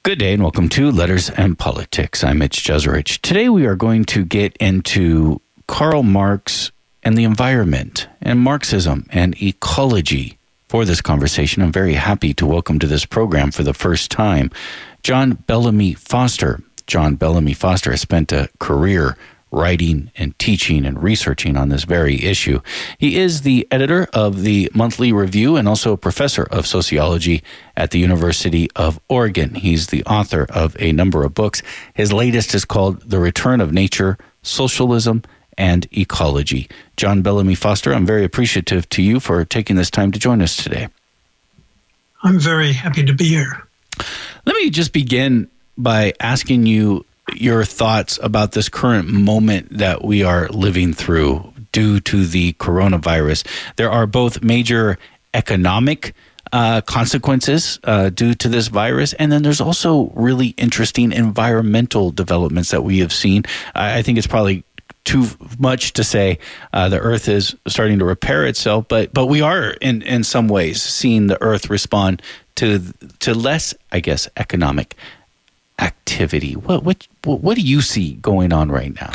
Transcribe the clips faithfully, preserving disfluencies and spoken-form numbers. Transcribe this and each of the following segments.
Good day and welcome to Letters and Politics. I'm Mitch Jeserich. Today we are going to get into Karl Marx and the environment and Marxism and ecology. For this conversation, I'm very happy to welcome to this program for the first time John Bellamy Foster. John Bellamy Foster has spent a career writing and teaching and researching on this very issue. He is the editor of the Monthly Review and also a professor of sociology at the University of Oregon. He's the author of a number of books. His latest is called The Return of Nature, Socialism, and Ecology. John Bellamy Foster, I'm very appreciative to you for taking this time to join us today. I'm very happy to be here. Let me just begin by asking you your thoughts about this current moment that we are living through due to the coronavirus. There are both major economic uh, consequences uh, due to this virus, and then there's also really interesting environmental developments that we have seen. I, I think it's probably too much to say uh, the Earth is starting to repair itself, but but we are in, in some ways seeing the Earth respond to to less, I guess, economic activity. What what what do you see going on right now?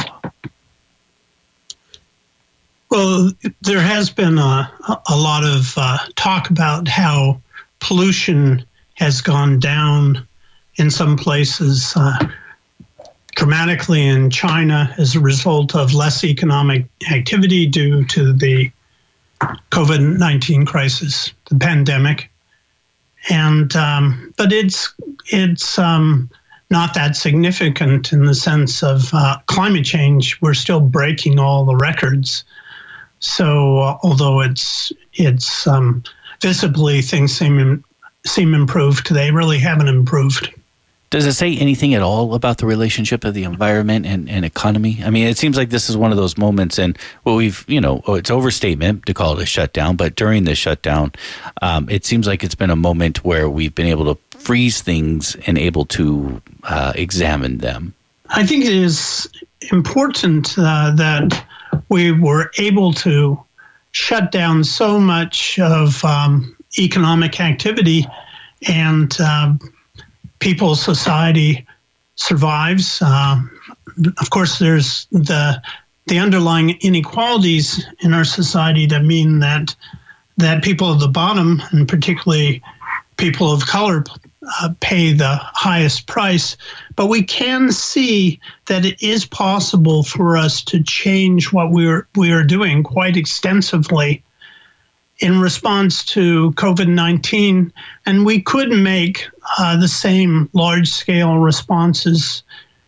Well, there has been a, a lot of uh, talk about how pollution has gone down in some places uh, dramatically in China as a result of less economic activity due to the COVID nineteen crisis, the pandemic. And um, but it's it's um, not that significant in the sense of uh, climate change. We're still breaking all the records. So uh, although it's it's um, visibly things seem seem improved, they really haven't improved. Does it say anything at all about the relationship of the environment and, and economy? I mean, it seems like this is one of those moments, and well, we've, you know, it's overstatement to call it a shutdown, but during this shutdown, um, it seems like it's been a moment where we've been able to freeze things and able to uh, examine them. I think it is important uh, that we were able to shut down so much of um, economic activity, and uh, people's society survives. Uh, of course, there's the the underlying inequalities in our society that mean that that people at the bottom, and particularly people of color, uh, pay the highest price. But we can see that it is possible for us to change what we're we are doing quite extensively in response to COVID nineteen, and we could make uh, the same large-scale responses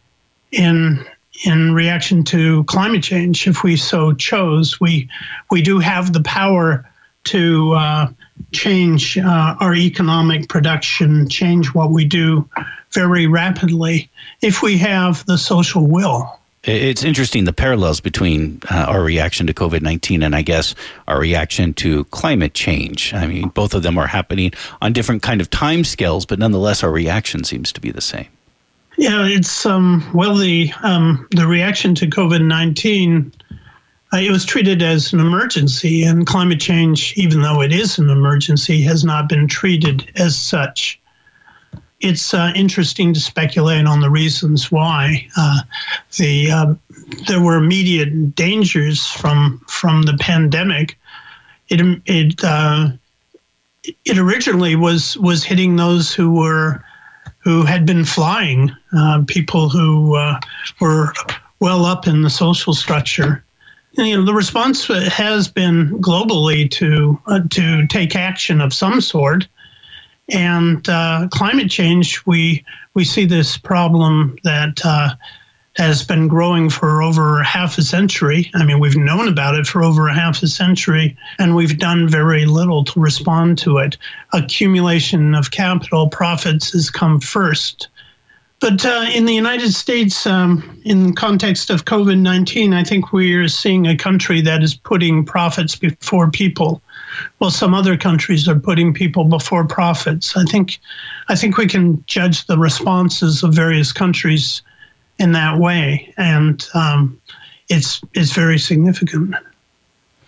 in in reaction to climate change if we so chose. We we do have the power to uh, change uh, our economic production, change what we do very rapidly if we have the social will. It's interesting, the parallels between uh, our reaction to COVID nineteen and I guess our reaction to climate change. I mean, both of them are happening on different kind of time scales, but nonetheless, our reaction seems to be the same. Yeah, it's, um, well, the um, the reaction to COVID nineteen, uh, it was treated as an emergency, and climate change, even though it is an emergency, has not been treated as such. It's uh, interesting to speculate on the reasons why. Uh, the uh, there were immediate dangers from from the pandemic. It it uh, it originally was was hitting those who were who had been flying, uh, people who uh, were well up in the social structure. And, you know, the response has been globally to uh, to take action of some sort. And uh, climate change, we we see this problem that uh, has been growing for over half a century. I mean, we've known about it for over a half a century, and we've done very little to respond to it. Accumulation of capital profits has come first. But uh, in the United States, um, in the context of COVID nineteen, I think we are seeing a country that is putting profits before people. Well, some other countries are putting people before profits. I think, I think we can judge the responses of various countries in that way, and um, it's it's very significant.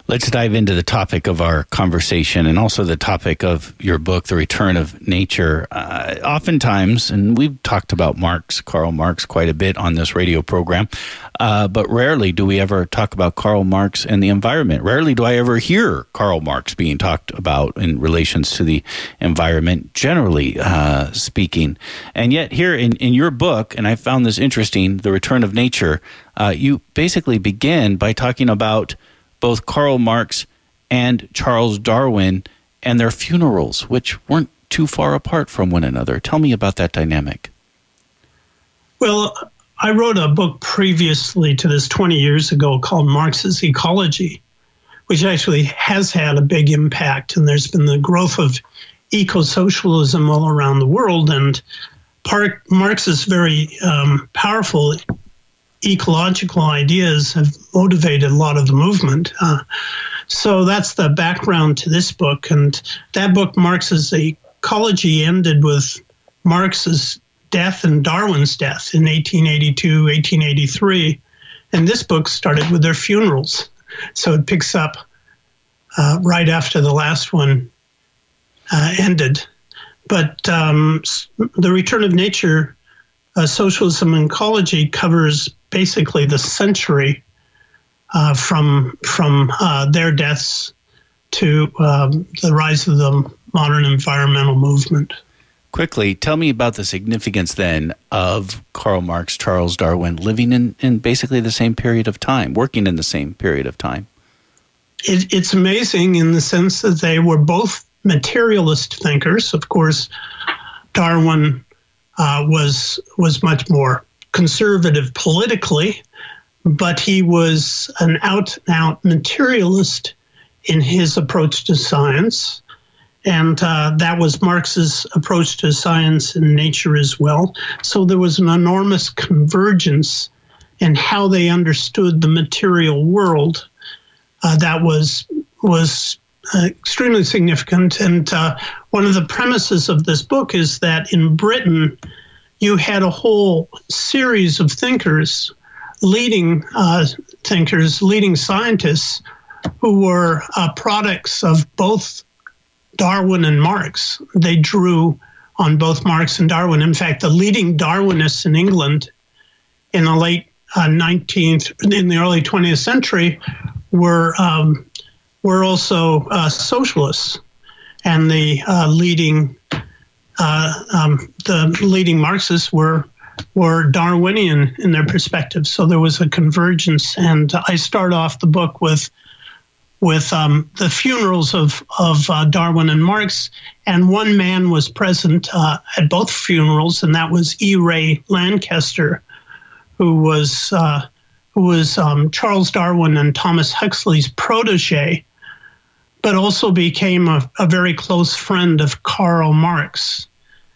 Let's dive into the topic of our conversation and also the topic of your book, The Return of Nature. Uh, oftentimes, and we've talked about Marx, Karl Marx, quite a bit on this radio program, uh, but rarely do we ever talk about Karl Marx and the environment. Rarely do I ever hear Karl Marx being talked about in relations to the environment, generally uh, speaking. And yet here in, in your book, and I found this interesting, The Return of Nature, uh, you basically begin by talking about both Karl Marx and Charles Darwin and their funerals, which weren't too far apart from one another. Tell me about that dynamic. Well, I wrote a book previously to this twenty years ago called Marx's Ecology, which actually has had a big impact. And there's been the growth of eco-socialism all around the world. And part, Marx's very um, powerful ecological ideas have motivated a lot of the movement. Uh, so that's the background to this book. And that book, Marx's Ecology, ended with Marx's death and Darwin's death in eighteen eighty-two, eighteen eighty-three. And this book started with their funerals. So it picks up uh, right after the last one uh, ended. But um, The Return of Nature, uh, Socialism and Ecology, covers basically the century uh, from from uh, their deaths to um, the rise of the modern environmental movement. Quickly, tell me about the significance then of Karl Marx, Charles Darwin living in, in basically the same period of time, working in the same period of time. It, it's amazing in the sense that they were both materialist thinkers. Of course, Darwin uh, was was much more conservative politically, but he was an out-and-out materialist in his approach to science. And uh, that was Marx's approach to science and nature as well. So there was an enormous convergence in how they understood the material world uh, that was, was uh, extremely significant. And uh, one of the premises of this book is that in Britain, you had a whole series of thinkers, leading uh, thinkers, leading scientists, who were uh, products of both Darwin and Marx. They drew on both Marx and Darwin. In fact, the leading Darwinists in England in the late uh, nineteenth, in the early twentieth century, were um, were also uh, socialists, and the uh, leading Uh, um, the leading Marxists were were Darwinian in their perspective. So there was a convergence, and I start off the book with with um, the funerals of of uh, Darwin and Marx, and one man was present uh, at both funerals, and that was E. Ray Lankester, who was uh, who was um, Charles Darwin and Thomas Huxley's protege, but also became a, a very close friend of Karl Marx.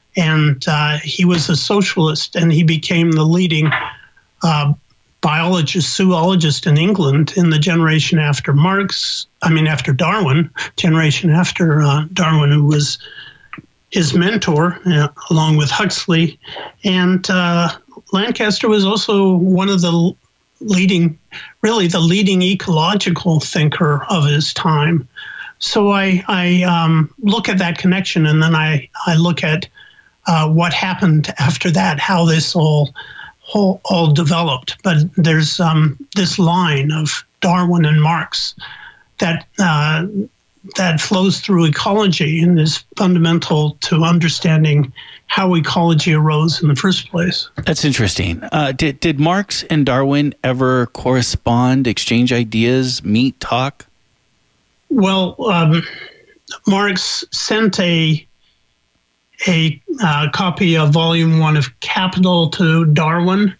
And uh, he was a socialist, and he became the leading uh, biologist, zoologist in England in the generation after Marx, I mean, after Darwin, generation after uh, Darwin, who was his mentor, uh, along with Huxley. And uh, Lankester was also one of the leading, really the leading ecological thinker of his time. So I, I um, look at that connection, and then I, I look at uh, what happened after that, how this all, all, all developed. But there's um, this line of Darwin and Marx that uh, that flows through ecology and is fundamental to understanding how ecology arose in the first place. That's interesting. Uh, did, did Marx and Darwin ever correspond, exchange ideas, meet, talk? Well, um, Marx sent a a uh, copy of Volume One of Capital to Darwin,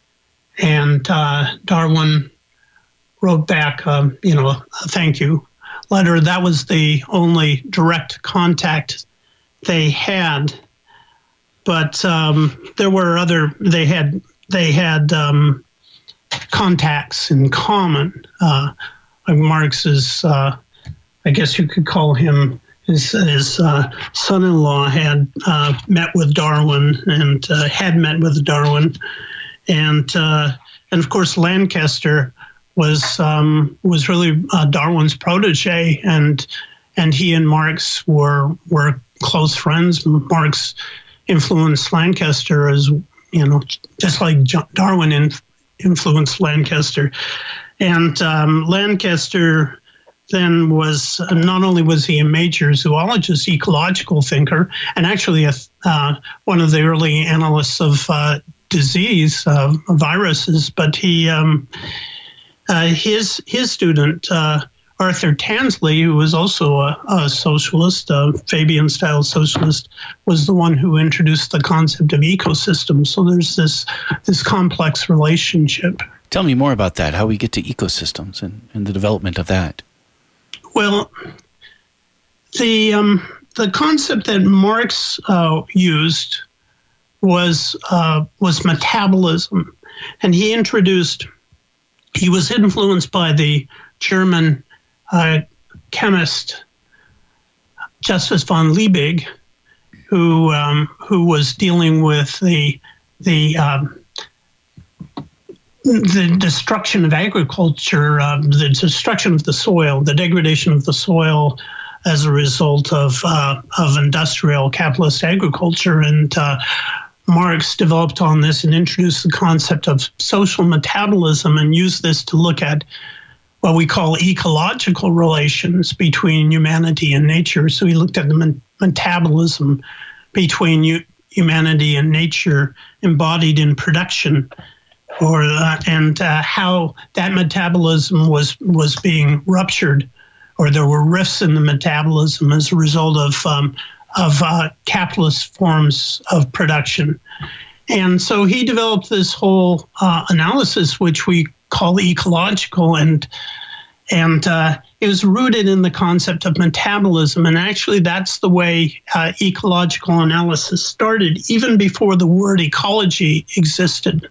and uh, Darwin wrote back, um, you know, a thank you letter. That was the only direct contact they had. But um, there were other. They had they had um, contacts in common. Uh, like Marx's. Uh, I guess you could call him, his, his uh, son-in-law had uh, met with Darwin and uh, had met with Darwin. And, uh, and of course, Lankester was um, was really uh, Darwin's protege, and and he and Marx were were close friends. Marx influenced Lancaster, as you know, just like Darwin in, influenced Lancaster, and um, Lancaster then was uh, not only was he a major zoologist, ecological thinker, and actually a, uh, one of the early analysts of uh, disease, uh, viruses, but he um, uh, his his student uh, Arthur Tansley, who was also a, a socialist, a Fabian-style socialist, was the one who introduced the concept of ecosystems. So there's this this complex relationship. Tell me more about that. How we get to ecosystems and, and the development of that. Well, the um, the concept that Marx uh, used was uh, was metabolism, and he introduced. He was influenced by the German uh, chemist Justus von Liebig, who um, who was dealing with the the um, the destruction of agriculture, uh, the destruction of the soil, the degradation of the soil as a result of uh, of industrial capitalist agriculture. And uh, Marx developed on this and introduced the concept of social metabolism and used this to look at what we call ecological relations between humanity and nature. So he looked at the me- metabolism between u- humanity and nature embodied in production, or uh, and uh, how that metabolism was was being ruptured, or there were rifts in the metabolism as a result of um, of uh, capitalist forms of production. And so he developed this whole uh, analysis, which we call ecological, and and uh, it was rooted in the concept of metabolism. And actually, that's the way uh, ecological analysis started, even before the word ecology existed.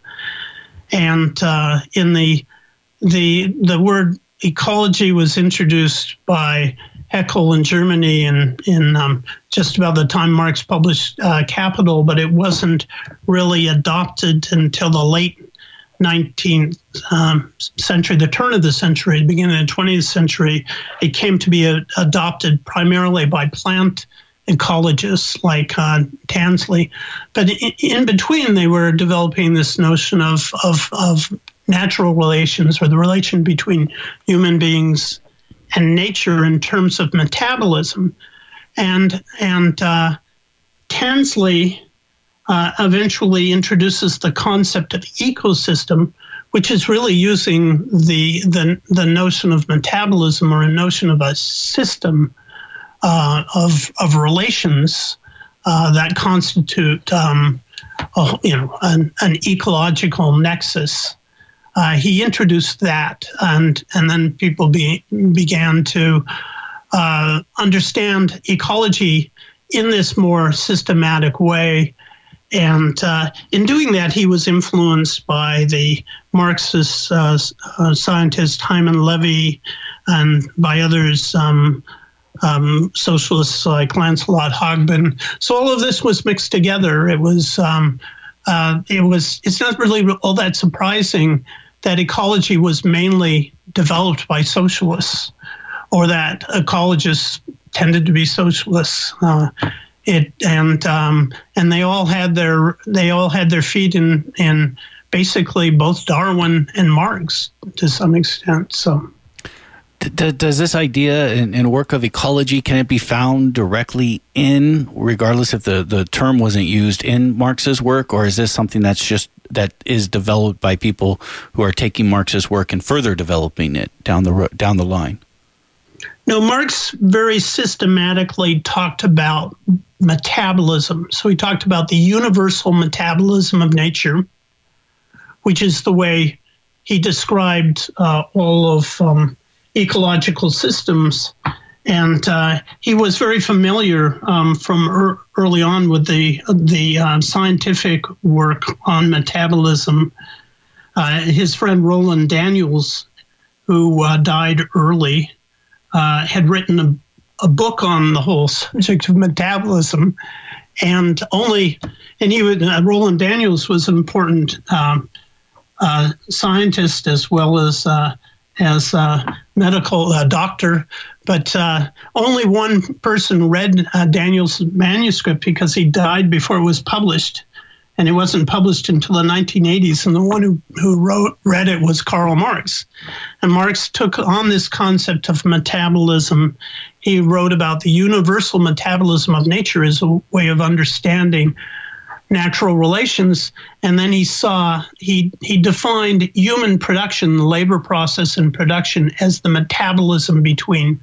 And uh, in the the the word ecology was introduced by Haeckel in Germany in in um, just about the time Marx published uh, Capital, but it wasn't really adopted until the late nineteenth um, century, the turn of the century, the beginning of the twentieth century. It came to be a, adopted primarily by plant ecologists like uh, Tansley, but in, in between they were developing this notion of, of of natural relations, or the relation between human beings and nature in terms of metabolism, and and uh, Tansley uh, eventually introduces the concept of ecosystem, which is really using the the the notion of metabolism, or a notion of a system Uh, of of relations uh, that constitute, um, a, you know, an, an ecological nexus. Uh, he introduced that, and and then people be, began to uh, understand ecology in this more systematic way. And uh, in doing that, he was influenced by the Marxist uh, uh, scientist Hyman Levy, and by others. Um, Um, socialists like Lancelot Hogben. So all of this was mixed together. It was, um, uh, it was. It's not really all that surprising that ecology was mainly developed by socialists, or that ecologists tended to be socialists. Uh, it and um, and they all had their they all had their feet in in basically both Darwin and Marx to some extent. So. Does this idea and work of ecology, can it be found directly in, regardless if the, the term wasn't used in Marx's work, or is this something that's just, that is developed by people who are taking Marx's work and further developing it down the down the line? No, Marx very systematically talked about metabolism. So he talked about the universal metabolism of nature, which is the way he described uh, all of um, ecological systems, and uh, he was very familiar um, from er- early on with the the uh, scientific work on metabolism. Uh, his friend Roland Daniels, who uh, died early, uh, had written a, a book on the whole subject of metabolism, and only and he would uh, Roland Daniels was an important um, uh, scientist as well as uh, as a medical uh, doctor, but uh, only one person read uh, Daniel's manuscript because he died before it was published. And it wasn't published until the nineteen eighties, and the one who, who wrote read it was Karl Marx. And Marx took on this concept of metabolism. He wrote about the universal metabolism of nature as a way of understanding natural relations. And then he saw, he, he defined human production, the labor process and production, as the metabolism between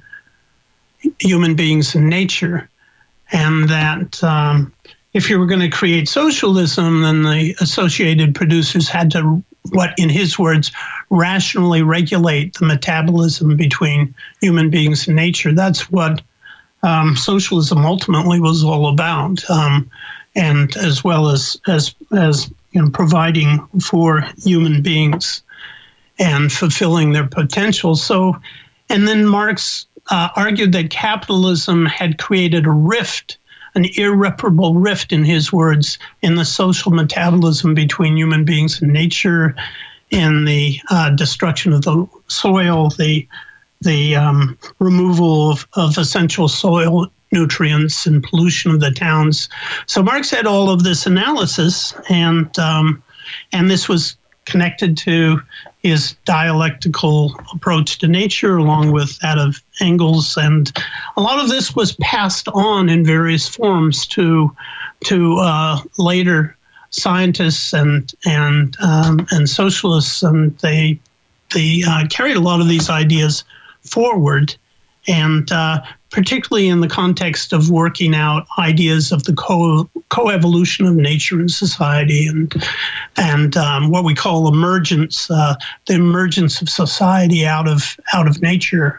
human beings and nature. And that um, if you were going to create socialism, then the associated producers had to, what in his words, rationally regulate the metabolism between human beings and nature. That's what um, socialism ultimately was all about, um, and as well as as as you know, providing for human beings and fulfilling their potential. So, and then Marx uh, argued that capitalism had created a rift, an irreparable rift, in his words, in the social metabolism between human beings and nature, in the uh, destruction of the soil, the the um, removal of, of essential soil nutrients and pollution of the towns. So Marx had all of this analysis, and um, and this was connected to his dialectical approach to nature, along with that of Engels, and a lot of this was passed on in various forms to to uh, later scientists and and um, and socialists, and they they uh, carried a lot of these ideas forward, and uh, particularly in the context of working out ideas of the co coevolution of nature and society, and and um, what we call emergence, uh, the emergence of society out of out of nature.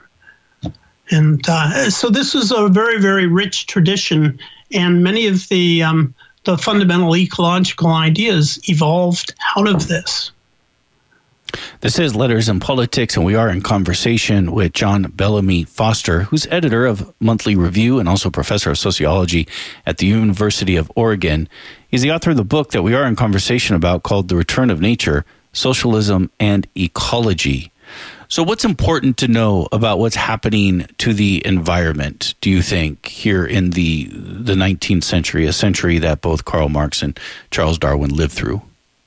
And uh, so this is a very, very rich tradition, and many of the um, the fundamental ecological ideas evolved out of this. This is Letters and Politics, and we are in conversation with John Bellamy Foster, who's editor of Monthly Review and also professor of sociology at the University of Oregon. He's the author of the book that we are in conversation about called The Return of Nature, Socialism and Ecology. So what's important to know about what's happening to the environment, do you think, here in the the nineteenth century, a century that both Karl Marx and Charles Darwin lived through?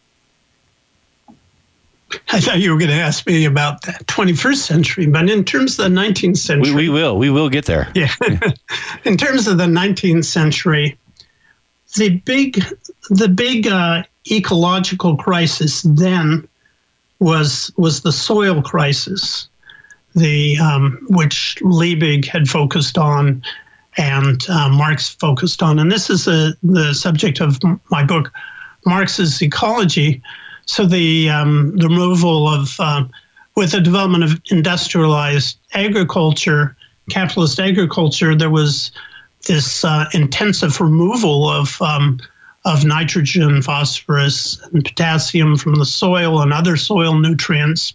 I thought you were going to ask me about the twenty-first century, but in terms of the nineteenth century... We, we will. We will get there. Yeah. yeah. In terms of the nineteenth century, the big, the big uh, ecological crisis then was was the soil crisis, the um, which Liebig had focused on and uh, Marx focused on. And this is a, the subject of my book, Marx's Ecology. So the, um, the removal of, uh, with the development of industrialized agriculture, capitalist agriculture, there was this uh, intensive removal of um, of nitrogen, phosphorus, and potassium from the soil and other soil nutrients.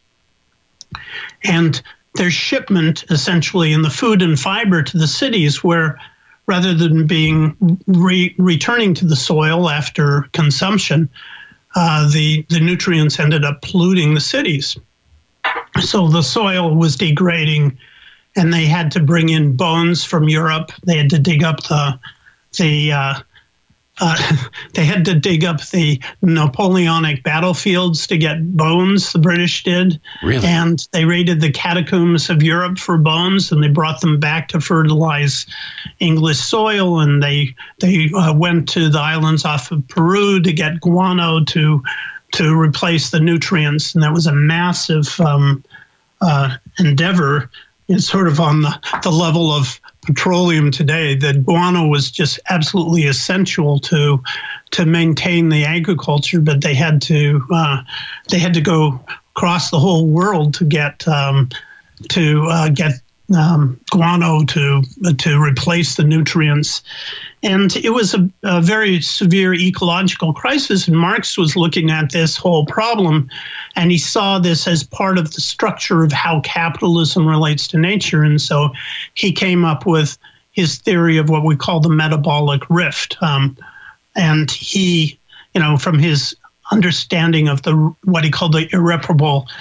And their shipment essentially in the food and fiber to the cities, where rather than being re- returning to the soil after consumption, Uh, the, the nutrients ended up polluting the cities. So the soil was degrading, and they had to bring in bones from Europe. They had to dig up the, the uh, uh, they had to dig up the Napoleonic battlefields to get bones, the British did. Really? And they raided the catacombs of Europe for bones, and they brought them back to fertilize English soil. And they they uh, went to the islands off of Peru to get guano to to replace the nutrients. And that was a massive um, uh, endeavor. It's sort of on the, the level of petroleum today. That guano was just absolutely essential to to maintain the agriculture, but they had to uh, they had to go across the whole world to get um, to uh, get um, guano to to replace the nutrients. And it was a, a very severe ecological crisis, and Marx was looking at this whole problem, and he saw this as part of the structure of how capitalism relates to nature. And so he came up with his theory of what we call the metabolic rift. Um, and he, you know, from his understanding of the what he called the irreparable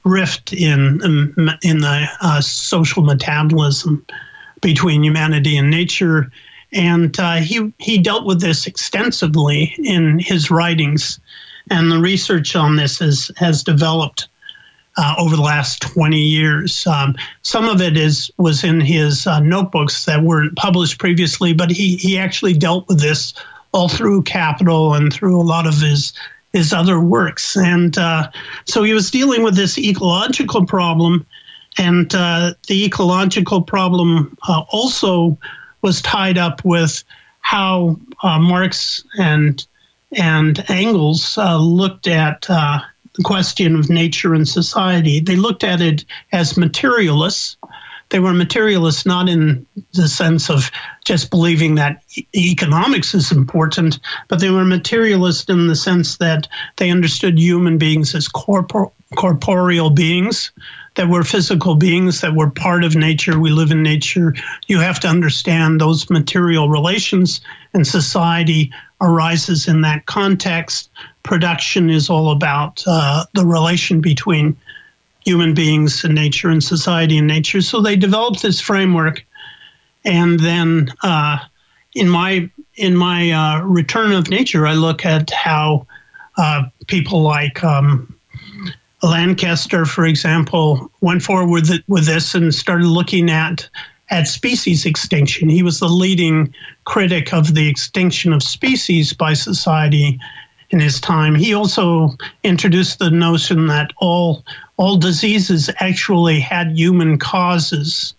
rift in in the uh, social metabolism between humanity and nature, and uh, he he dealt with this extensively in his writings, and the research on this has has developed uh, over the last twenty years. Um, some of it is was in his uh, notebooks that weren't published previously, but he he actually dealt with this all through Capital and through a lot of his his other works. And uh, so he was dealing with this ecological problem, and uh, the ecological problem uh, also was tied up with how uh, Marx and and Engels uh, looked at uh, the question of nature and society. They looked at it as materialists. They were materialists not in the sense of just believing that e- economics is important, but they were materialists in the sense that they understood human beings as corpor- corporeal beings, that were physical beings, that were part of nature. We live in nature. You have to understand those material relations, and society arises in that context. Production is all about uh, the relation between human beings and nature, and society and nature. So they developed this framework, and then uh, in my in my uh, Return of Nature, I look at how uh, people like um, Lancaster, for example, went forward with, with this and started looking at at species extinction. He was the leading critic of the extinction of species by society in his time. He also introduced the notion that all all diseases actually had human causes,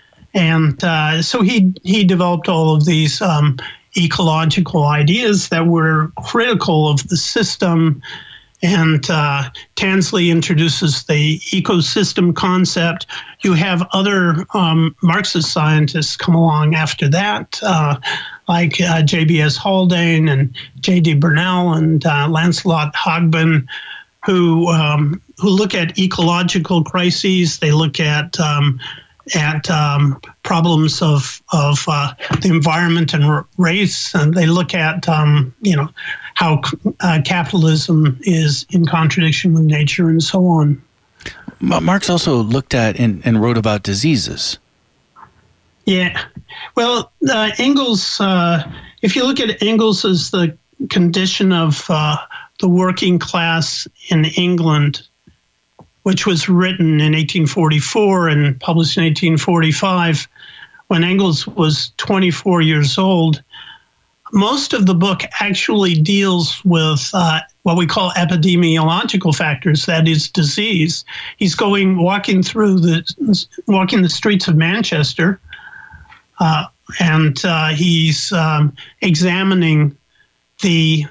and uh, so he he developed all of these um, ecological ideas that were critical of the system. And uh, Tansley introduces the ecosystem concept. You have other um, Marxist scientists come along after that, uh, like uh, J B S Haldane and J D Burnell and uh, Lancelot Hogben, who um, who look at ecological crises. They look at um, at um, problems of of uh, the environment and r- race, and they look at um, you know how uh, capitalism is in contradiction with nature and so on. Marx also looked at and, and wrote about diseases. Yeah, well, uh, Engels. Uh, if you look at Engels as the condition of uh, the working class in England, which was written in eighteen forty-four and published in eighteen forty-five, when Engels was twenty-four years old, most of the book actually deals with uh, what we call epidemiological factors, that is disease. He's going, walking through the, walking the streets of Manchester, uh, and uh, he's um, examining the,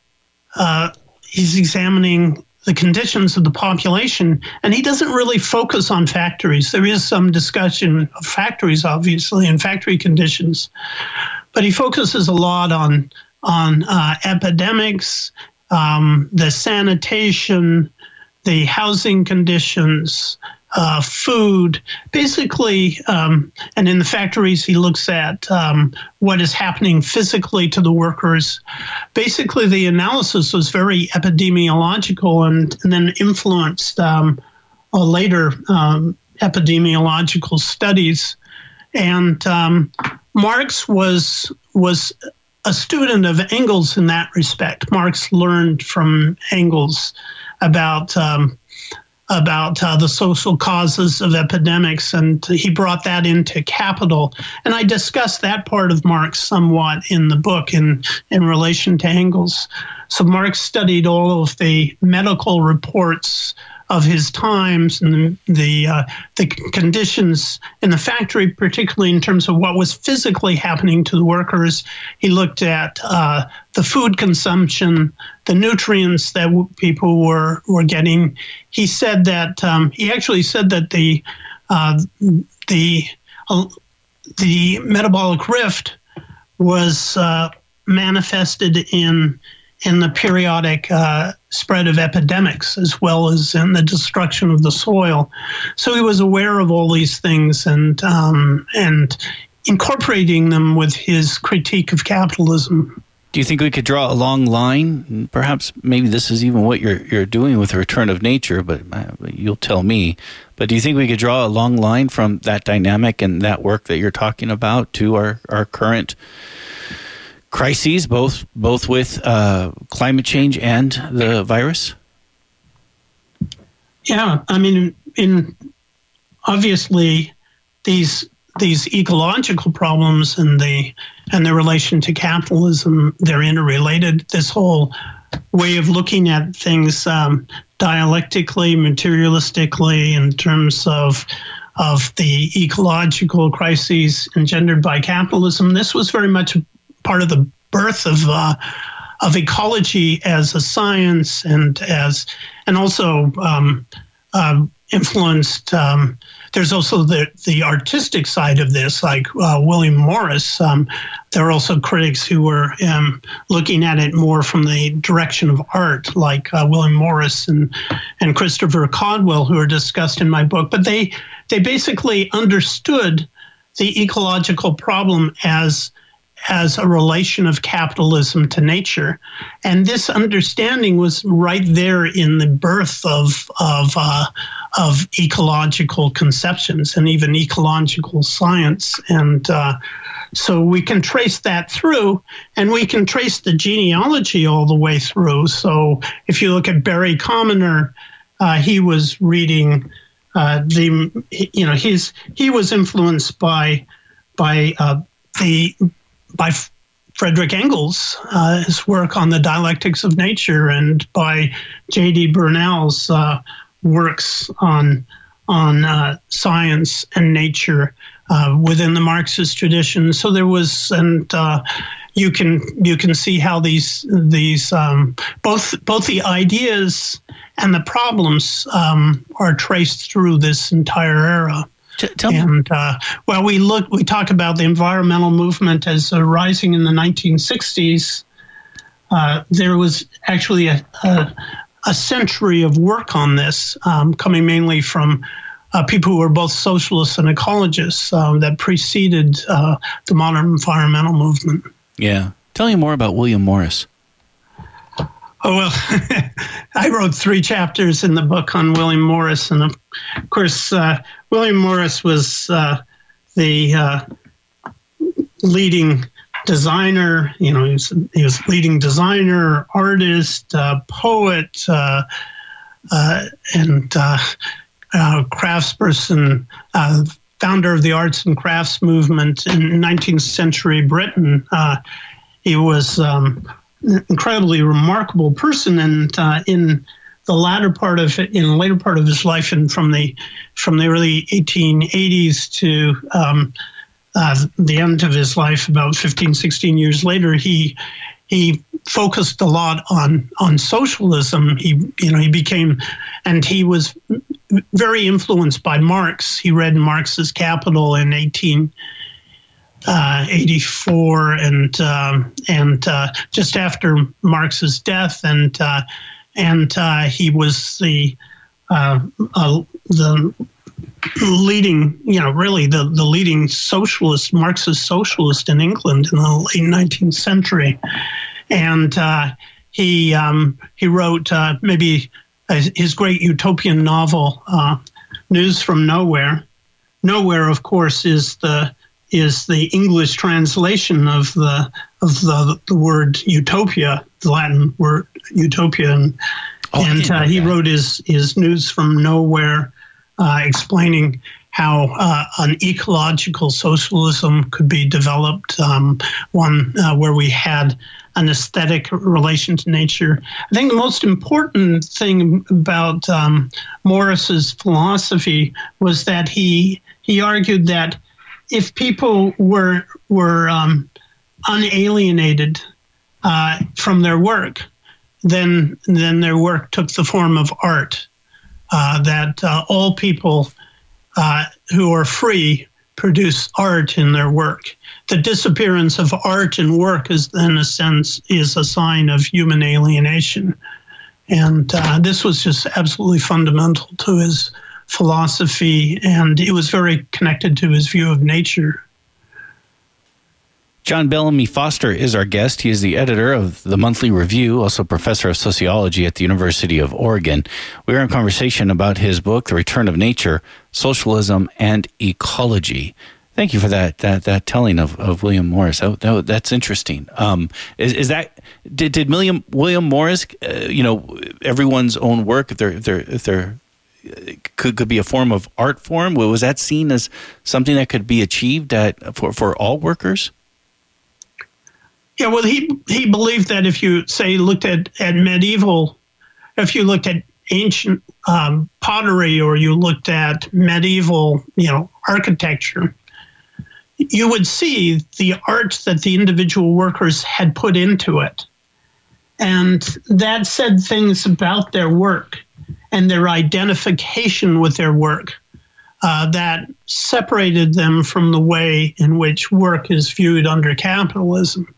uh, he's examining the conditions of the population, and he doesn't really focus on factories. There is some discussion of factories, obviously, and factory conditions, but he focuses a lot on on uh, epidemics, um, the sanitation, the housing conditions, uh, food, basically, um, and in the factories he looks at um, what is happening physically to the workers. Basically, the analysis was very epidemiological and, and then influenced um, uh, later um, epidemiological studies. And um, Marx was was a student of Engels in that respect. Marx learned from Engels about um, about uh, the social causes of epidemics, and he brought that into Capital. And I discussed that part of Marx somewhat in the book in, in relation to Engels. So Marx studied all of the medical reports of his times and the the, uh, the conditions in the factory, particularly in terms of what was physically happening to the workers. He looked at uh, the food consumption, the nutrients that w- people were, were getting. He said that um, he actually said that the uh, the uh, the metabolic rift was uh, manifested in in the periodic uh, spread of epidemics, as well as in the destruction of the soil. So he was aware of all these things and um, and incorporating them with his critique of capitalism. Do you think we could draw a long line? Perhaps maybe this is even what you're you're doing with the return of nature, but you'll tell me. But do you think we could draw a long line from that dynamic and that work that you're talking about to our, our current crises, both both with uh, climate change and the virus? Yeah, I mean, in obviously these these ecological problems and the and their relation to capitalism, they're interrelated. This whole way of looking at things um, dialectically, materialistically, in terms of of the ecological crises engendered by capitalism, this was very much part of the birth of uh, of ecology as a science, and as and also um, uh, influenced. Um, There's also the, the artistic side of this, like uh, William Morris. Um, there are also critics who were um, looking at it more from the direction of art, like uh, William Morris and and Christopher Caldwell, who are discussed in my book. But they they basically understood the ecological problem as as a relation of capitalism to nature, and this understanding was right there in the birth of of uh, of ecological conceptions and even ecological science. And uh, so we can trace that through, and we can trace the genealogy all the way through. So if you look at Barry Commoner, uh, he was reading uh, the, you know, he's he was influenced by by uh, the by Frederick Engels, uh, his work on the dialectics of nature, and by J D Burnell's uh, works on on uh, science and nature uh, within the Marxist tradition. So there was, and uh, you can you can see how these these um, both both the ideas and the problems um, are traced through this entire era. Tell and uh, well, we look we talk about the environmental movement as uh, rising in the nineteen sixties. Uh, there was actually a, a a century of work on this, um, coming mainly from uh, people who were both socialists and ecologists uh, that preceded uh, the modern environmental movement. Yeah. Tell me more about William Morris. Oh, well, I wrote three chapters in the book on William Morris. And of course, uh, William Morris was uh, the uh, leading designer, you know, he was, he was leading designer, artist, uh, poet, uh, uh, and uh, uh, craftsperson, uh, founder of the arts and crafts movement in nineteenth century Britain. Uh, he was um, an incredibly remarkable person, and uh, in the latter part of it, in the later part of his life, and from the from the early eighteen eighties to um, Uh, the end of his life, about fifteen, sixteen years later, he he focused a lot on on socialism. He you know he became, and he was very influenced by Marx. He read Marx's Capital in eighteen eighty-four, and um, and uh, just after Marx's death, and uh, and uh, he was the uh, uh, the leading, you know, really the, the leading socialist, Marxist socialist in England in the late nineteenth century. And uh, he um, he wrote uh, maybe his great utopian novel, uh, News from Nowhere. Nowhere, of course, is the is the English translation of the of the, the word utopia, the Latin word utopia. And, oh, and uh, he wrote his, his News from Nowhere, Uh, explaining how uh, an ecological socialism could be developed, um, one uh, where we had an aesthetic relation to nature. I think the most important thing about um, Morris's philosophy was that he he argued that if people were were um, unalienated uh, from their work, then then their work took the form of art. Uh, that uh, all people uh, who are free produce art in their work. The disappearance of art and work is, in a sense, is a sign of human alienation. And uh, this was just absolutely fundamental to his philosophy, and it was very connected to his view of nature. John Bellamy Foster is our guest. He is the editor of the Monthly Review, also professor of sociology at the University of Oregon. We are in conversation about his book, The Return of Nature, Socialism and Ecology. Thank you for that that that telling of, of William Morris. That, that, that's interesting. Um, is, is that did did William William Morris, uh, you know, everyone's own work, if they're if they're if they're could could be a form of art form? Was that seen as something that could be achieved at for for all workers? Yeah, well, he he believed that if you, say, looked at, at medieval, if you looked at ancient um, pottery or you looked at medieval, you know, architecture, you would see the art that the individual workers had put into it. And that said things about their work and their identification with their work uh, that separated them from the way in which work is viewed under capitalism.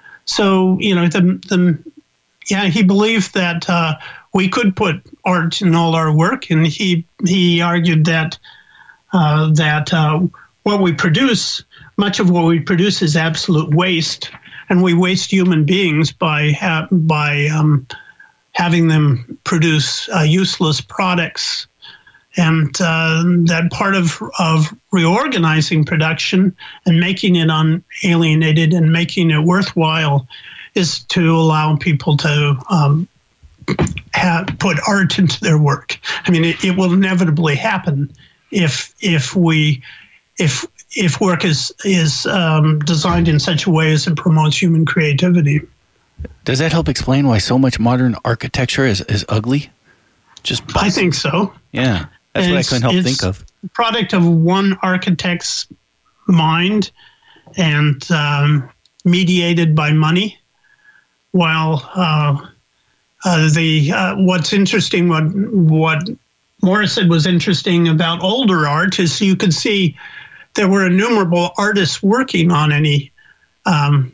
So, you know, the, the yeah, he believed that uh, we could put art in all our work, and he he argued that uh, that uh, what we produce, much of what we produce, is absolute waste, and we waste human beings by ha- by um, having them produce uh, useless products. And uh, that part of, of reorganizing production and making it unalienated and making it worthwhile is to allow people to um, have, put art into their work. I mean, it, it will inevitably happen if if we if if work is is um, designed in such a way as it promotes human creativity. Does that help explain why so much modern architecture is, is ugly? Just I think so. Yeah. That's what I couldn't help it's think of. It's product of one architect's mind and um, mediated by money. While uh, uh, the uh, what's interesting, what what Morris said was interesting about older art is you could see there were innumerable artists working on any. Um,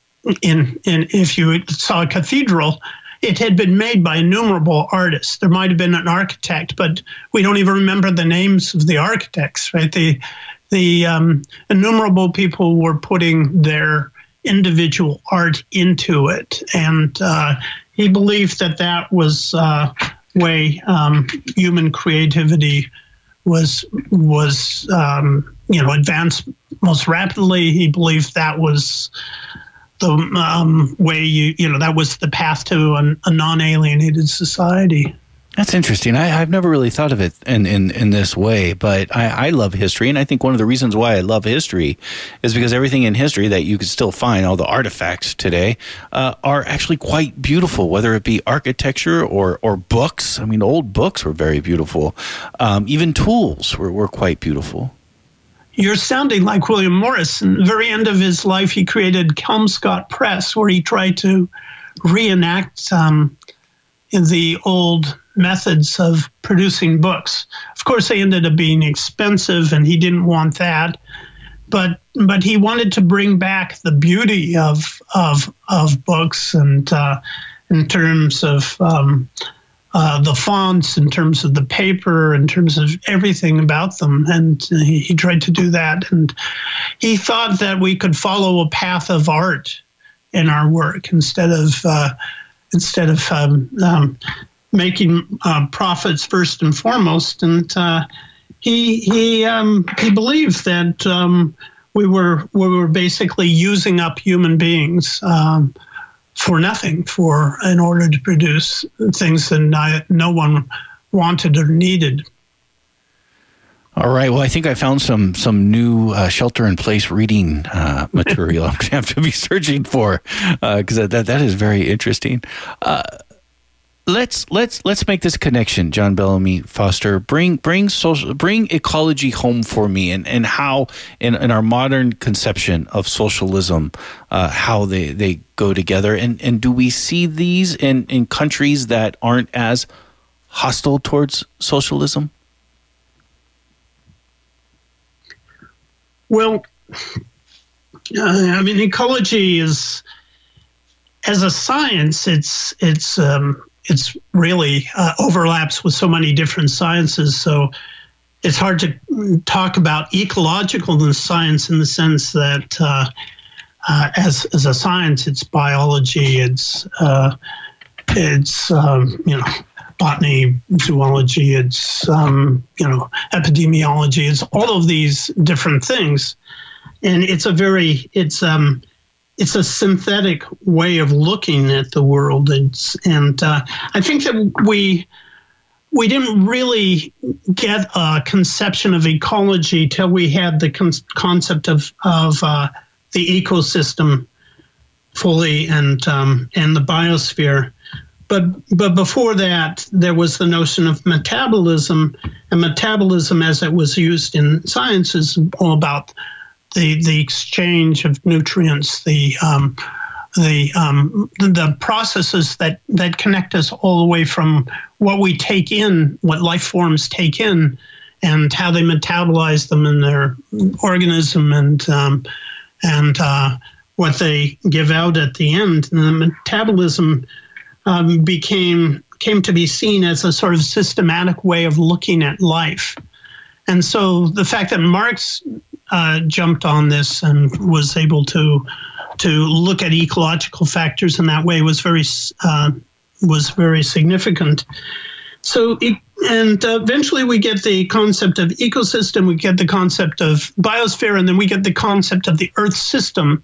in in if you saw a cathedral, it had been made by innumerable artists. There might have been an architect, but we don't even remember the names of the architects, right? The the um, innumerable people were putting their individual art into it, and uh, he believed that that was uh, way um, human creativity was was um, you know advanced most rapidly. He believed that was the um, way you, you know, that was the path to an, a non-alienated society. That's interesting. I, I've never really thought of it in, in, in this way, but I, I love history. And I think one of the reasons why I love history is because everything in history that you can still find, all the artifacts today, uh, are actually quite beautiful, whether it be architecture or, or books. I mean, old books were very beautiful. Um, even tools were, were quite beautiful. You're sounding like William Morris. In the very end of his life, he created Kelmscott Press, where he tried to reenact um, the old methods of producing books. Of course, they ended up being expensive, and he didn't want that. But but he wanted to bring back the beauty of of of books, and uh, in terms of um, Uh, the fonts, in terms of the paper, in terms of everything about them. And he, he tried to do that. And he thought that we could follow a path of art in our work instead of uh, instead of um, um, making uh, profits first and foremost. And uh, he he um, he believed that um, we were we were basically using up human beings Um, for nothing, for in order to produce things that not, no one wanted or needed. All right. Well, I think I found some some new uh, shelter-in-place reading uh, material. I'm going to have to be searching for because uh, that that is very interesting. Uh, let's let's let's make this connection, John Bellamy Foster. Bring bring social bring ecology home for me, and, and how in, in our modern conception of socialism, uh, how they, they go together, and, and do we see these in, in countries that aren't as hostile towards socialism? Well, uh, I mean, ecology is, as a science, it's it's um, it's really uh, overlaps with so many different sciences. So it's hard to talk about ecological science in the sense that uh, uh, as as a science, it's biology, it's uh, it's um, you know botany, zoology, it's um, you know epidemiology, it's all of these different things, and it's a very it's um it's a synthetic way of looking at the world, it's, and uh, I think that we. We didn't really get a conception of ecology till we had the con- concept of of uh, the ecosystem fully and um, and the biosphere. But but before that, there was the notion of metabolism, and metabolism, as it was used in science, is all about the the exchange of nutrients, the um, the um, the processes that, that connect us all the way from what we take in, what life forms take in, and how they metabolize them in their organism, and um, and uh, what they give out at the end. And the metabolism um, became came to be seen as a sort of systematic way of looking at life. And so the fact that Marx uh, jumped on this and was able to to look at ecological factors in that way was very uh, was very significant. So, and uh, eventually we get the concept of ecosystem, we get the concept of biosphere, and then we get the concept of the Earth system.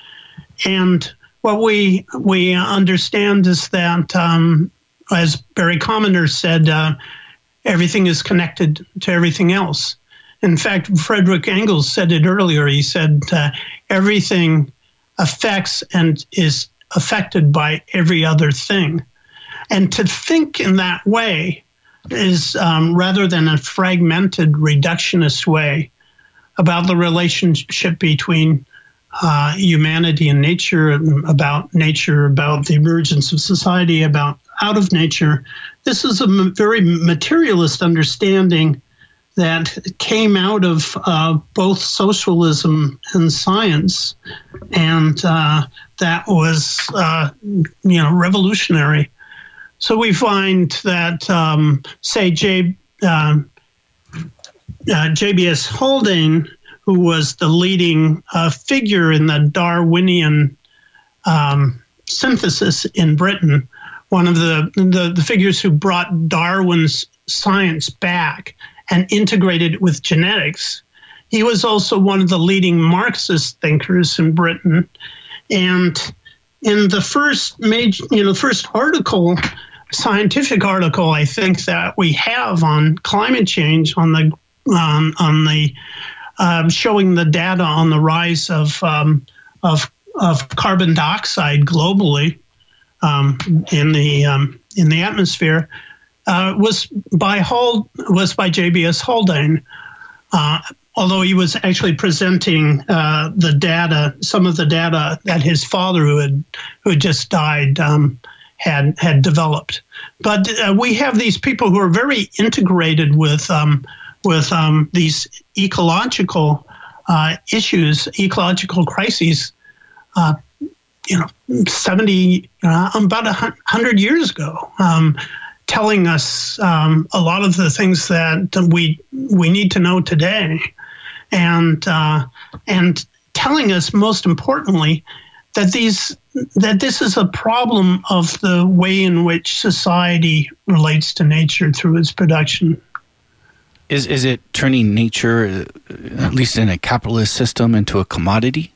And what we we understand is that, um, as Barry Commoner said, uh, everything is connected to everything else. In fact, Frederick Engels said it earlier. He said uh, everything affects and is affected by every other thing. And to think in that way is um, rather than a fragmented reductionist way about the relationship between uh, humanity and nature, about nature, about the emergence of society, about out of nature. This is a very materialist understanding that came out of uh, both socialism and science, and uh, that was, uh, you know, revolutionary. So we find that, um, say, J, uh, uh, J B S Haldane, who was the leading uh, figure in the Darwinian um, synthesis in Britain, one of the, the the figures who brought Darwin's science back and integrated it with genetics. He was also one of the leading Marxist thinkers in Britain. And in the first major, you know, first article, scientific article, I think that we have on climate change, on the um, on the um, showing the data on the rise of um, of of carbon dioxide globally um, in the um, in the atmosphere. Uh, was by Hald, was by J B S Haldane, uh, although he was actually presenting uh, the data, some of the data that his father, who had who had just died, um, had had developed. But uh, we have these people who are very integrated with um, with um, these ecological uh, issues, ecological crises. Uh, you know, seventy, uh, about a hundred years ago. Um, telling us um, a lot of the things that we we need to know today, and uh, and telling us, most importantly, that these that this is a problem of the way in which society relates to nature through its production. Is is it turning nature, at least in a capitalist system, into a commodity?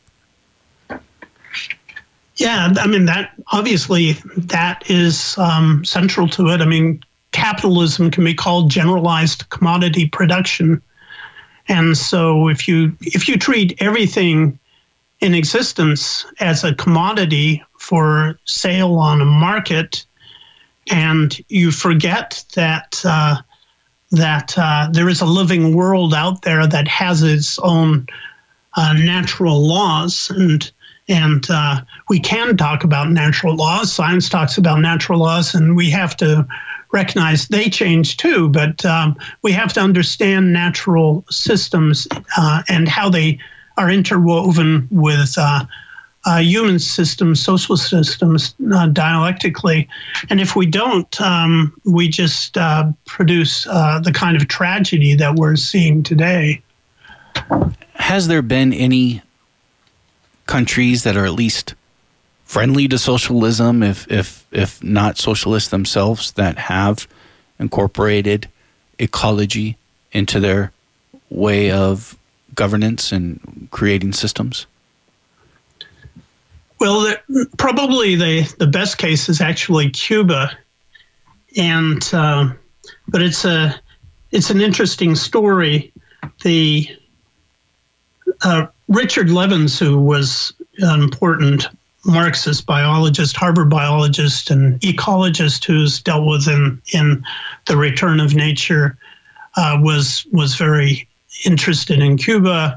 Yeah, I mean, that obviously that is um, central to it. I mean, capitalism can be called generalized commodity production. And so if you if you treat everything in existence as a commodity for sale on a market, and you forget that uh, that uh, there is a living world out there that has its own uh, natural laws, and And uh, we can talk about natural laws. Science talks about natural laws, and we have to recognize they change too. But um, we have to understand natural systems uh, and how they are interwoven with uh, uh, human systems, social systems, uh, dialectically. And if we don't, um, we just uh, produce uh, the kind of tragedy that we're seeing today. Has there been any countries that are at least friendly to socialism, if if if not socialists themselves, that have incorporated ecology into their way of governance and creating systems? Well, the, probably the, the best case is actually Cuba, and uh, but it's a it's an interesting story. The uh, Richard Levins, who was an important Marxist biologist, Harvard biologist, and ecologist who's dealt with in in the return of nature, uh, was was very interested in Cuba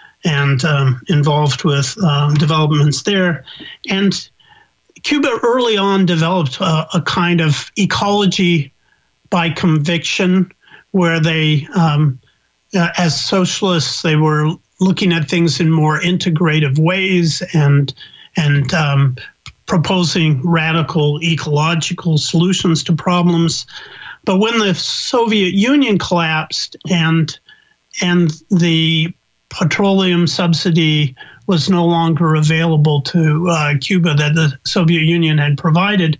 and um, involved with um, developments there. And Cuba early on developed a, a kind of ecology by conviction, where they, um, uh, as socialists, they were looking at things in more integrative ways and and um, proposing radical ecological solutions to problems. But when the Soviet Union collapsed and and the petroleum subsidy was no longer available to uh, Cuba that the Soviet Union had provided,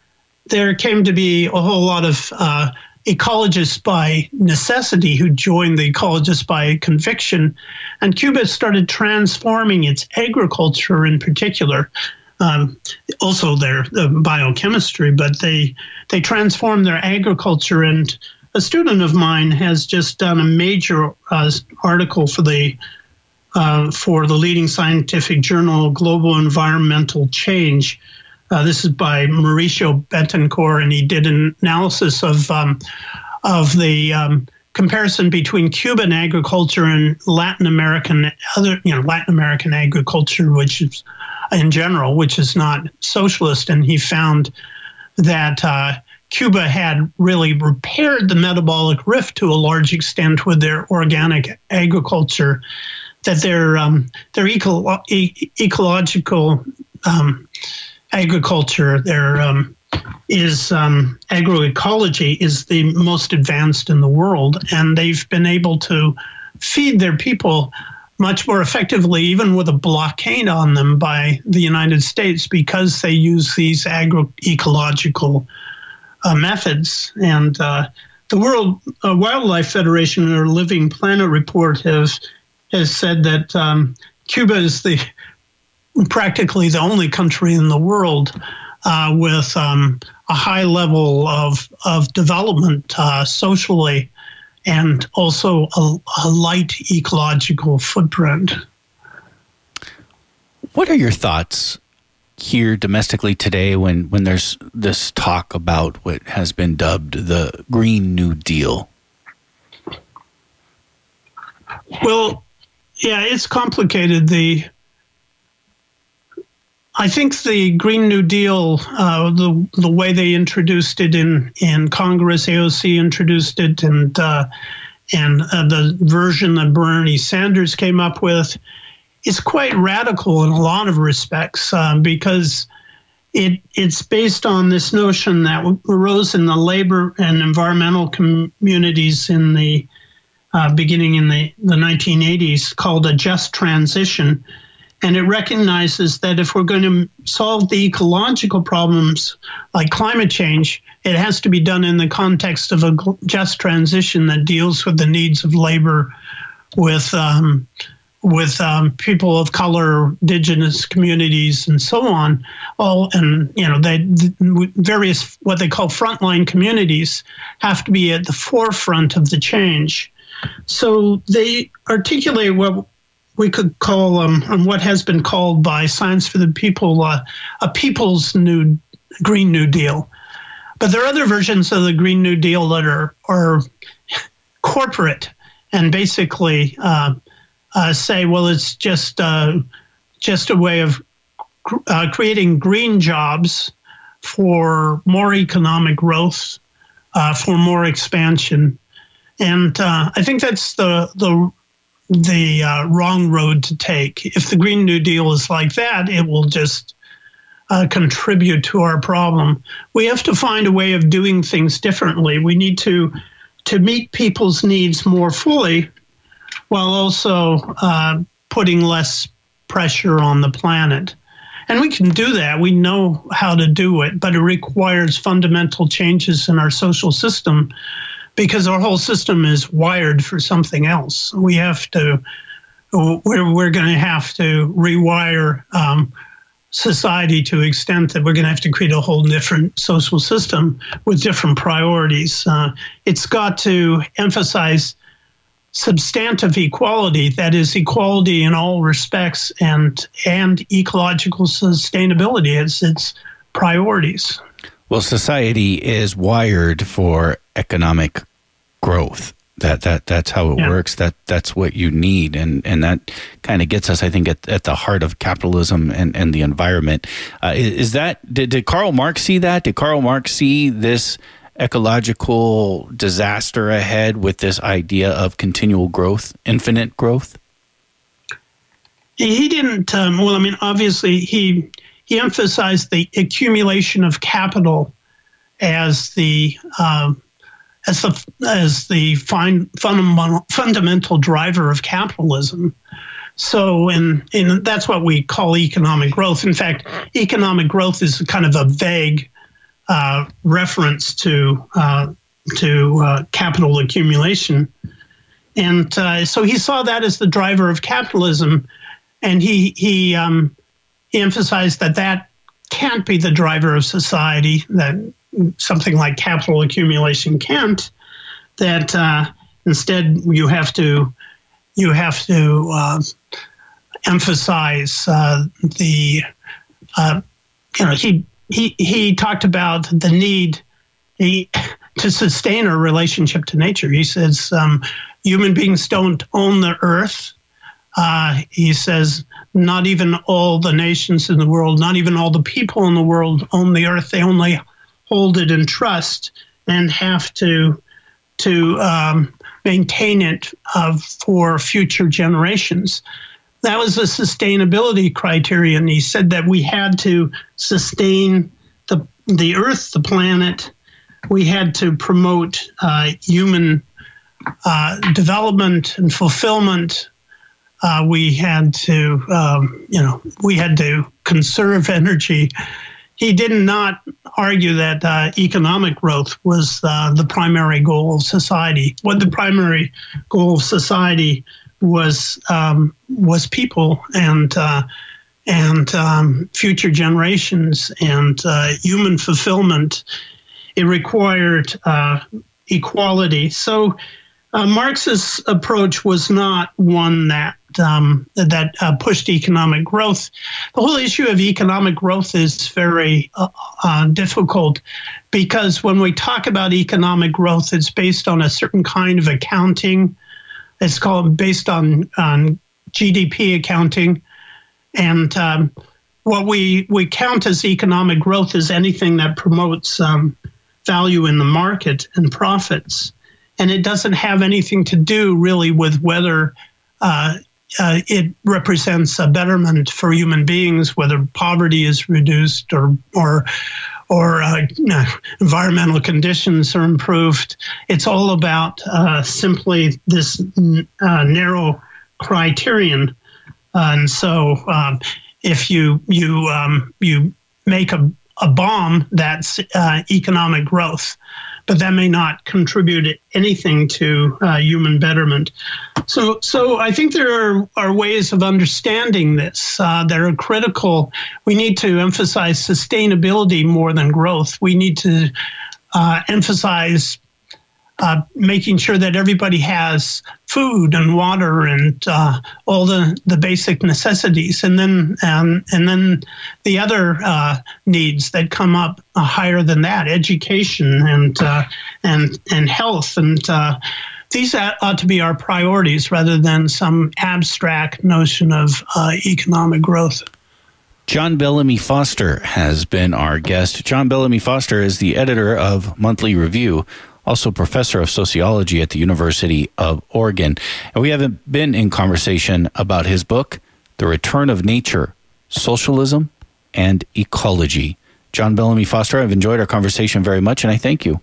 there came to be a whole lot of uh, ecologists by necessity who joined the ecologists by conviction. And Cuba started transforming its agriculture in particular, um, also their the biochemistry, but they they transformed their agriculture. And a student of mine has just done a major uh, article for the uh, for the leading scientific journal, Global Environmental Change. Uh, this is by Mauricio Betancourt, and he did an analysis of um, of the um, comparison between Cuban agriculture and Latin American other, you know, Latin American agriculture, which is in general, which is not socialist. And he found that uh, Cuba had really repaired the metabolic rift to a large extent with their organic agriculture, that their um, their eco- e- ecological um, agriculture, their um, is um, agroecology is the most advanced in the world, and they've been able to feed their people much more effectively, even with a blockade on them by the United States, because they use these agroecological uh, methods. And uh, the World uh, Wildlife Federation in their Living Planet report has has said that um, Cuba is the practically the only country in the world uh, with um, a high level of of development uh, socially, and also a, a light ecological footprint. What are your thoughts here domestically today when, when there's this talk about what has been dubbed the Green New Deal? Well, yeah, it's complicated. The I think the Green New Deal, uh, the the way they introduced it in, in Congress, A O C introduced it, and uh, and uh, the version that Bernie Sanders came up with, is quite radical in a lot of respects, uh, because it it's based on this notion that arose in the labor and environmental communities in the uh, beginning in the, the nineteen eighties, called a just transition. And it recognizes that if we're going to solve the ecological problems like climate change, it has to be done in the context of a just transition that deals with the needs of labor, with um, with um, people of color, indigenous communities, and so on. All and you know, they various what they call frontline communities have to be at the forefront of the change. So they articulate what we could call um, um, what has been called by Science for the People uh, a people's new Green New Deal. But there are other versions of the Green New Deal that are are corporate and basically uh, uh, say, well, it's just uh, just a way of uh, creating green jobs for more economic growth, uh, for more expansion, and uh, I think that's the the the uh, wrong road to take. If the Green New Deal is like that, it will just uh, contribute to our problem. We have to find a way of doing things differently. We need to to meet people's needs more fully, while also uh, putting less pressure on the planet. And we can do that. We know how to do it, but it requires fundamental changes in our social system because our whole system is wired for something else. We have to, we're, we're going to have to rewire um, society to the extent that we're going to have to create a whole different social system with different priorities. Uh, it's got to emphasize substantive equality, that is equality in all respects, and and ecological sustainability as its priorities. Well, society is wired for economic growth. That that that's how it yeah. works. That that's what you need, and and that kind of gets us, I think, at, at the heart of capitalism and, and the environment. Uh, is, is that did, did Karl Marx see that? Did Karl Marx see this ecological disaster ahead with this idea of continual growth, infinite growth? He didn't. Um, well, I mean, obviously, he he emphasized the accumulation of capital as the um, as the as the fine, fundamental fundamental driver of capitalism. So, and and that's what we call economic growth. In fact, economic growth is kind of a vague Uh, reference to uh, to uh, capital accumulation, and uh, so he saw that as the driver of capitalism, and he he um, he emphasized that that can't be the driver of society. That something like capital accumulation can't. That uh, instead you have to you have to uh, emphasize uh, the uh, you know he. He he talked about the need he, to sustain our relationship to nature. He says um, human beings don't own the earth. Uh, he says not even all the nations in the world, not even all the people in the world own the earth. They only hold it in trust and have to to um, maintain it uh, for future generations. That was a sustainability criterion. He said that we had to sustain the the earth, the planet. We had to promote uh, human uh, development and fulfillment. Uh, we had to, um, you know, we had to conserve energy. He did not argue that uh, economic growth was uh, the primary goal of society. What the primary goal of society was um, was people and uh, and um, future generations and uh, human fulfillment. It required uh, equality. So uh, Marx's approach was not one that um, that uh, pushed economic growth. The whole issue of economic growth is very uh, uh, difficult because when we talk about economic growth, it's based on a certain kind of accounting. It's called based on, on G D P accounting. And um, what we, we count as economic growth is anything that promotes um, value in the market and profits. And it doesn't have anything to do really with whether uh, uh, it represents a betterment for human beings, whether poverty is reduced or or or uh, environmental conditions are improved. It's all about uh, simply this uh, narrow criterion. And so um, if you you um, you make a, a bomb, that's uh, economic growth, but that may not contribute anything to uh, human betterment. So so I think there are, are ways of understanding this uh, that are critical. We need to emphasize sustainability more than growth. We need to uh, emphasize uh, making sure that everybody has food and water and uh, all the, the basic necessities, and then um, and then the other uh, needs that come up uh, higher than that, education and uh, and and health, and uh, these ought to be our priorities rather than some abstract notion of uh, economic growth. John Bellamy Foster has been our guest. John Bellamy Foster is the editor of Monthly Review, also professor of sociology at the University of Oregon. And we haven't been in conversation about his book, The Return of Nature, Socialism and Ecology. John Bellamy Foster, I've enjoyed our conversation very much, and I thank you.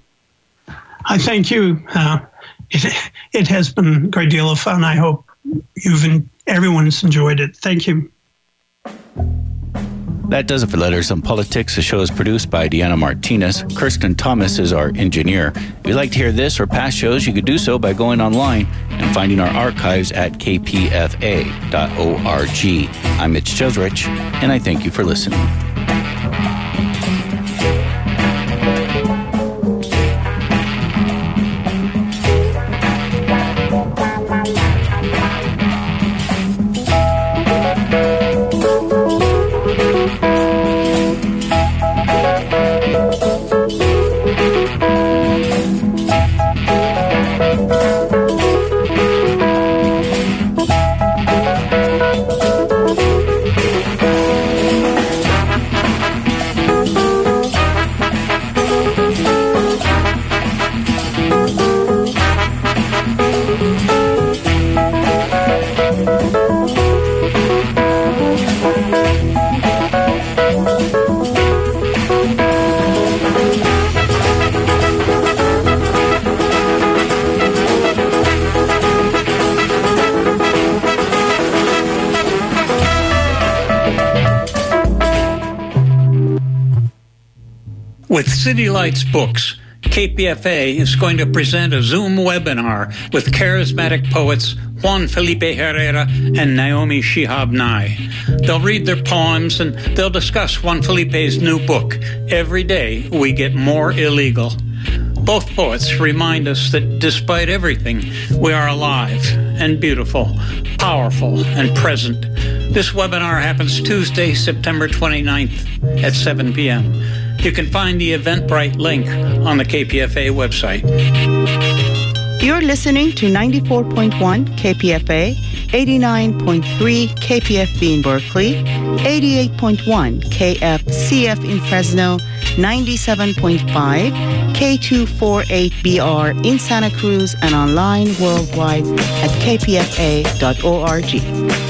I thank you. Uh, it, it has been a great deal of fun. I hope you've everyone's enjoyed it. Thank you. That does it for Letters and Politics. The show is produced by Deanna Martinez. Kirsten Thomas is our engineer. If you'd like to hear this or past shows, you could do so by going online and finding our archives at k p f a dot org. I'm Mitch Jeserich, and I thank you for listening. With City Lights Books, K P F A is going to present a Zoom webinar with charismatic poets Juan Felipe Herrera and Naomi Shihab Nye. They'll read their poems and they'll discuss Juan Felipe's new book, Every Day We Get More Illegal. Both poets remind us that despite everything, we are alive and beautiful, powerful and present. This webinar happens Tuesday, September twenty-ninth at seven p.m. You can find the Eventbrite link on the K P F A website. You're listening to ninety-four point one K P F A, eighty-nine point three K P F B in Berkeley, eighty-eight point one K F C F in Fresno, ninety-seven point five K two forty-eight B R in Santa Cruz, and online worldwide at k p f a dot org.